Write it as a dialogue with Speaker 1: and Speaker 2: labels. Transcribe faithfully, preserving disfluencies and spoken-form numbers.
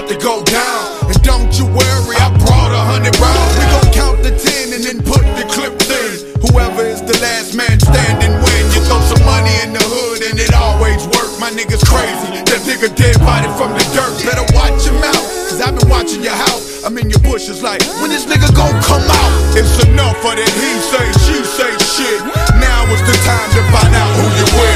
Speaker 1: to go down. And don't you worry, I brought a hundred rounds. We gon' count to ten and then put the clips in. Whoever is the last man standing win. You throw some money in the hood and it always work. My nigga's crazy, that nigga dead body from the dirt. Better watch him out, cause I've been watching your house. I'm in your bushes like, when this nigga gon' come out? It's enough of that he say, she say shit. Now is the time to find out who you with.